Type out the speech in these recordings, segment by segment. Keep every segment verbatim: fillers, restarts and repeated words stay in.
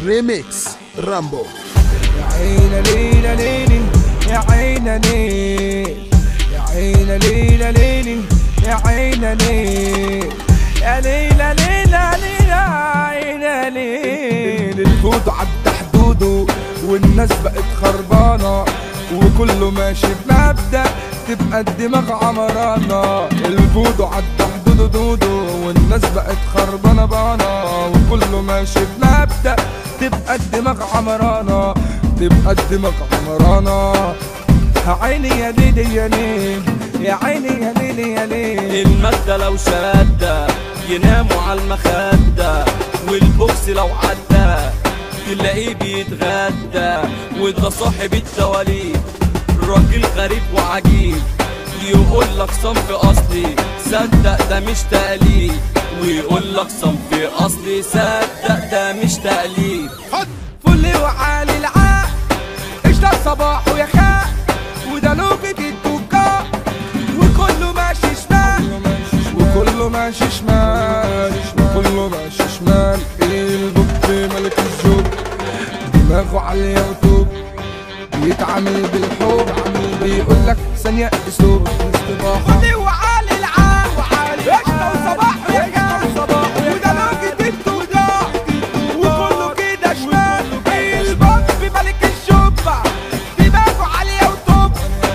ريميكس رامبو. يا عينا ليلى ليلي يا عينا ليل، يا عينا ليلى ليلي يا عينا ليل، يا ليلى ليلى ليلى عينا ليل. الفوضى عدى حدوده والناس بقت خربانة، وكله ماشي بمبدأ تبقى الدماغ عمرانة. الفوضى عدى حدوده دودو والناس بقت خربانة بانا، وكله ماشي بمبدأ تبقى الدماغ عمرانة، تبقى الدماغ عمرانة. يا عيني يا ليلي يا ليل، يا عيني يا ليلي يا ليل. المادة لو شادة يناموا على المخدة، والبوكس لو عدى تلاقيه بيتغدى. وده صاحب التواليف راجل غريب وعجيب، يقول لك صنف اصلي صدق ده مش تقليد، ويقول لك صنف اصلي صدق ده مش تقليد. فل وعالي العاق اشتغل صباح ويا خاق، وده لوجة التجار وكله ماشي شمال، وكله ماشي شمال، وكله ماشي شمال. البوب ملك الزوج دماغه عالية وتوب، بيتعامل بالحب بيقول لك ثانية اسلوب استباحة. فل وعالي العاق اشتغل صباح ويا خاق، وده لوجة التجار وكله كده شمال. البوب ملك الشوبة دماغه عالية وتوب،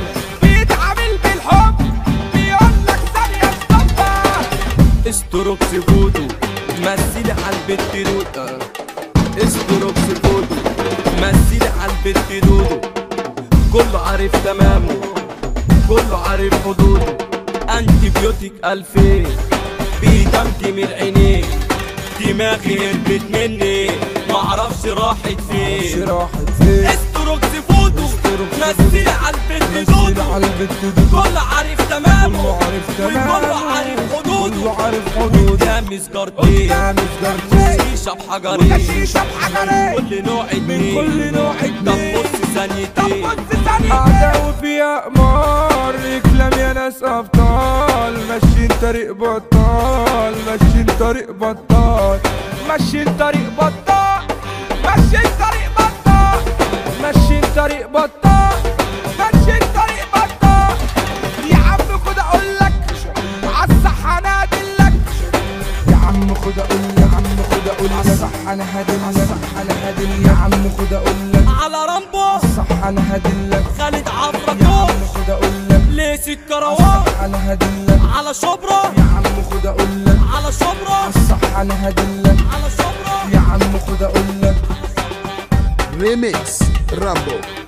بيتعامل بالحب بيقول لك ثانية استباحة. استروكس فودو مثلي على البت دودو، استروكس فودو مثلي على البت دودو. كله عارف تمامه كله عارف حدوده، انتي بيوتيك الفين بيدمتي من عينيه. دماغي هربت مني معرفش راحت فين، راحت فين. استروكس فودو مثلي على البت دودو، كله عارف تمامه وكله عارف حدوده. كله عارف حدوده قدامي سجارتين شيشة بحجرين، شيشة بحجرين كل نوع اتنين، كل نوع اتنين. طب بص ثانيتين، قعدة وفيها قمار كلام يا ناس ابطال، ماشيين طريق بطال، ماشيين طريق بطال، ماشيين طريق بطال، ماشيين طريق بطال، ماشيين طريق بطال، ماشيين طريق بطال. يا عم خد اقول لك عالصح انا هدلك، يا عم خد اقول لك، يا عم خد اقول لك صح انا هدلك، صح انا هدلك. يا عم خد اقول لك على رامبو صح انا هدلك، خالد يا عفركوش عم خد اقول لك ليس الكروان صح انا هدلك، على شبرا يا عم خد اقول لك على شبرا صح انا هدلك، على شبرا. يا عم خد اقول لك ريميكس رامبو.